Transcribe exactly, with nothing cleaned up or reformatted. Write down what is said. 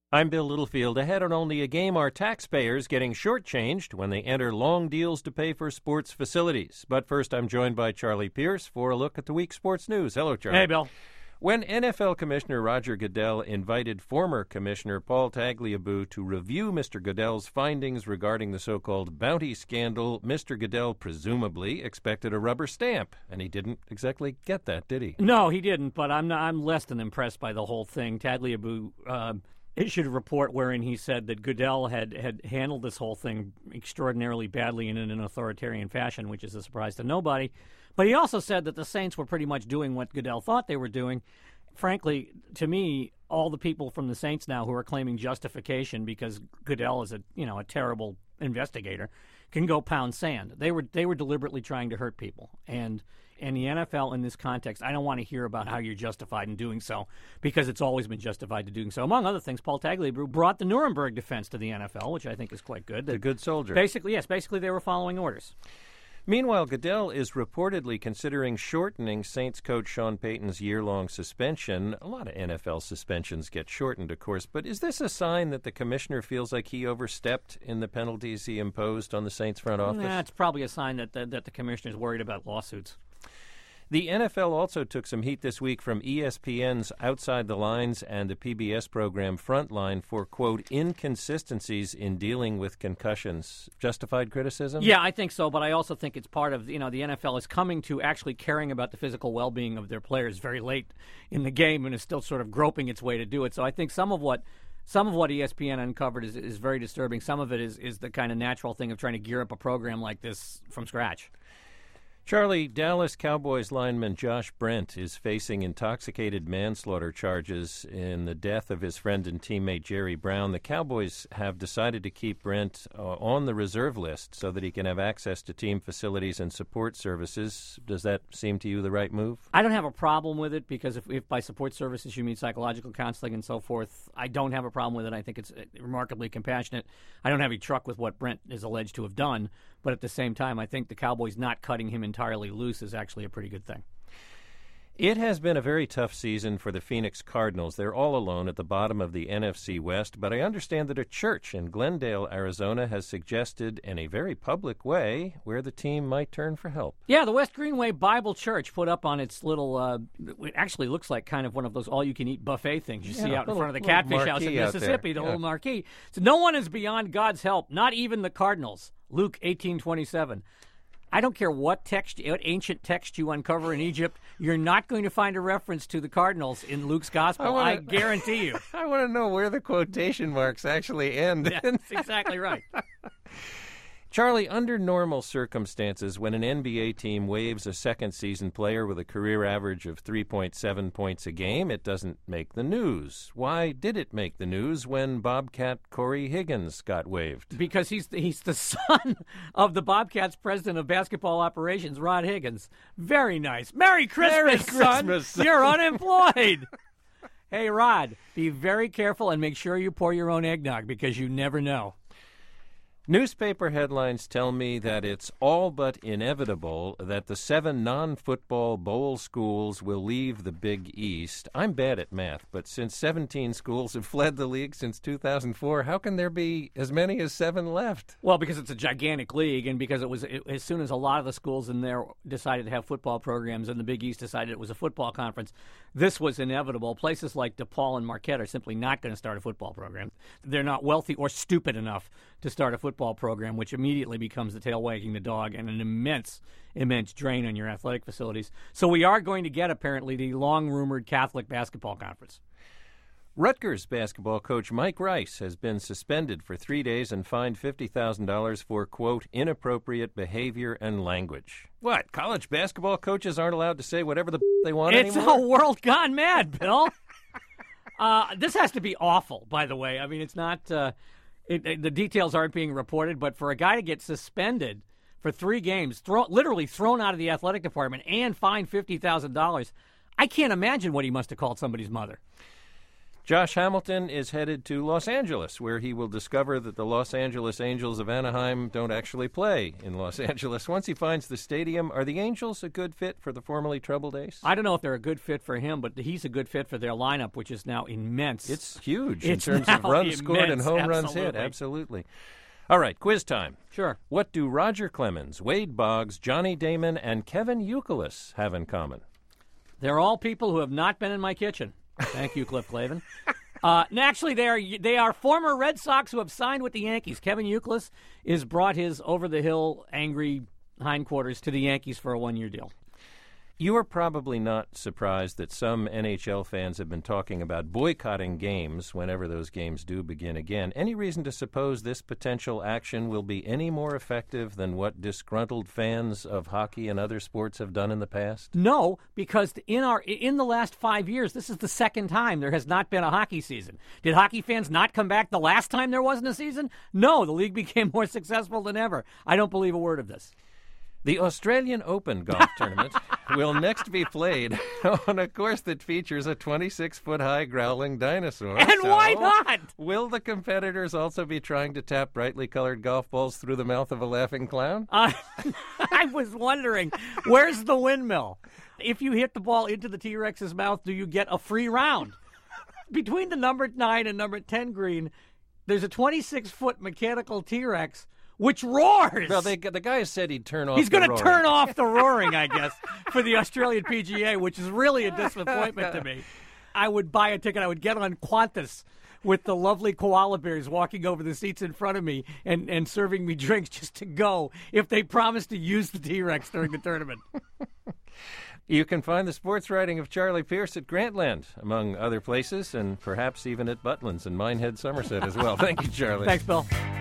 I'm Bill Littlefield. Ahead on Only a Game, are taxpayers getting shortchanged when they enter long deals to pay for sports facilities? But first, I'm joined by Charlie Pierce for a look at the week's sports news. Hello, Charlie. Hey, Bill. When N F L Commissioner Roger Goodell invited former Commissioner Paul Tagliabue to review Mister Goodell's findings regarding the so-called bounty scandal, Mister Goodell presumably expected a rubber stamp, and he didn't exactly get that, did he? No, he didn't, but I'm not, I'm less than impressed by the whole thing. Tagliabue uh, issued a report wherein he said that Goodell had, had handled this whole thing extraordinarily badly and in an authoritarian fashion, which is a surprise to nobody. But he also said that the Saints were pretty much doing what Goodell thought they were doing. Frankly, to me, all the people from the Saints now who are claiming justification because Goodell is a you know a terrible investigator can go pound sand. They were they were deliberately trying to hurt people. And and the N F L in this context, I don't want to hear about how you're justified in doing so because it's always been justified to doing so. Among other things, Paul Tagliabue brought the Nuremberg defense to the N F L, which I think is quite good. The good soldier. Basically, yes, basically they were following orders. Meanwhile, Goodell is reportedly considering shortening Saints coach Sean Payton's year-long suspension. A lot of N F L suspensions get shortened, of course, but is this a sign that the commissioner feels like he overstepped in the penalties he imposed on the Saints front office? Nah, it's probably a sign that the, that the commissioner is worried about lawsuits. The N F L also took some heat this week from E S P N's Outside the Lines and the P B S program Frontline for, quote, inconsistencies in dealing with concussions. Justified criticism? Yeah, I think so, but I also think it's part of, you know, the N F L is coming to actually caring about the physical well-being of their players very late in the game and is still sort of groping its way to do it. So I think some of what some of what E S P N uncovered is, is very disturbing. Some of it is, is the kind of natural thing of trying to gear up a program like this from scratch. Charlie, Dallas Cowboys lineman Josh Brent is facing intoxicated manslaughter charges in the death of his friend and teammate Jerry Brown. The Cowboys have decided to keep Brent uh, on the reserve list so that he can have access to team facilities and support services. Does that seem to you the right move? I don't have a problem with it because if, if by support services you mean psychological counseling and so forth, I don't have a problem with it. I think it's remarkably compassionate. I don't have any truck with what Brent is alleged to have done, but at the same time, I think the Cowboys not cutting him entirely loose is actually a pretty good thing. It has been a very tough season for the Phoenix Cardinals. They're all alone at the bottom of the N F C West, but I understand that a church in Glendale, Arizona, has suggested in a very public way where the team might turn for help. Yeah, the West Greenway Bible Church put up on its little, uh, it actually looks like kind of one of those all-you-can-eat buffet things you yeah, see out little, in front of the Catfish House in Mississippi, the yeah. little marquee. So no one is beyond God's help, not even the Cardinals. Luke eighteen twenty-seven. I don't care what text, what ancient text you uncover in Egypt, you're not going to find a reference to the Cardinals in Luke's gospel. I, wanna, I guarantee you. I want to know where the quotation marks actually end. That's exactly right. Charlie, under normal circumstances, when an N B A team waives a second-season player with a career average of three point seven points a game, it doesn't make the news. Why did it make the news when Bobcat Corey Higgins got waived? Because he's the, he's the son of the Bobcats president of basketball operations, Rod Higgins. Very nice. Merry Christmas, Merry son. Christmas. You're unemployed. Hey, Rod, be very careful and make sure you pour your own eggnog because you never know. Newspaper headlines tell me that it's all but inevitable that the seven non-football bowl schools will leave the Big East. I'm bad at math, but since seventeen schools have fled the league since two thousand four, how can there be as many as seven left? Well, because it's a gigantic league, and because it was it, as soon as a lot of the schools in there decided to have football programs and the Big East decided it was a football conference, this was inevitable. Places like DePaul and Marquette are simply not going to start a football program. They're not wealthy or stupid enough to start a football program, which immediately becomes the tail wagging the dog and an immense, immense drain on your athletic facilities. So we are going to get, apparently, the long-rumored Catholic basketball conference. Rutgers basketball coach Mike Rice has been suspended for three days and fined fifty thousand dollars for, quote, inappropriate behavior and language. What, college basketball coaches aren't allowed to say whatever the they want it's anymore? It's a world gone mad, Bill. uh, this has to be awful, by the way. I mean, it's not... Uh, It, it, the details aren't being reported, but for a guy to get suspended for three games, throw, literally thrown out of the athletic department and fined fifty thousand dollars, I can't imagine what he must have called somebody's mother. Josh Hamilton is headed to Los Angeles, where he will discover that the Los Angeles Angels of Anaheim don't actually play in Los Angeles. Once he finds the stadium, are the Angels a good fit for the formerly troubled Ace? I don't know if they're a good fit for him, but he's a good fit for their lineup, which is now immense. It's huge it's in terms of runs immense. scored and home Absolutely. runs hit. Absolutely. All right, quiz time. Sure. What do Roger Clemens, Wade Boggs, Johnny Damon, and Kevin Youkilis have in common? They're all people who have not been in my kitchen. Thank you, Cliff Clavin. Uh, and actually, they are they are former Red Sox who have signed with the Yankees. Kevin Youkilis has brought his over-the-hill, angry hindquarters to the Yankees for a one-year deal. You are probably not surprised that some N H L fans have been talking about boycotting games whenever those games do begin again. Any reason to suppose this potential action will be any more effective than what disgruntled fans of hockey and other sports have done in the past? No, because in our in the last five years, this is the second time there has not been a hockey season. Did hockey fans not come back the last time there wasn't a season? No, the league became more successful than ever. I don't believe a word of this. The Australian Open golf tournament will next be played on a course that features a twenty-six foot high growling dinosaur. And so why not? Will the competitors also be trying to tap brightly colored golf balls through the mouth of a laughing clown? Uh, I was wondering, where's the windmill? If you hit the ball into the T-Rex's mouth, do you get a free round? Between the number nine and number ten green, there's a twenty-six foot mechanical T-Rex which roars. Well, they, the guy said he'd turn off He's the going to roaring. turn off the roaring, I guess, for the Australian P G A, which is really a disappointment to me. I would buy a ticket. I would get on Qantas with the lovely koala bears walking over the seats in front of me and, and serving me drinks just to go if they promised to use the T-Rex during the tournament. You can find the sports writing of Charlie Pierce at Grantland, among other places, and perhaps even at Butlins and Minehead, Somerset as well. Thank you, Charlie. Thanks, Bill.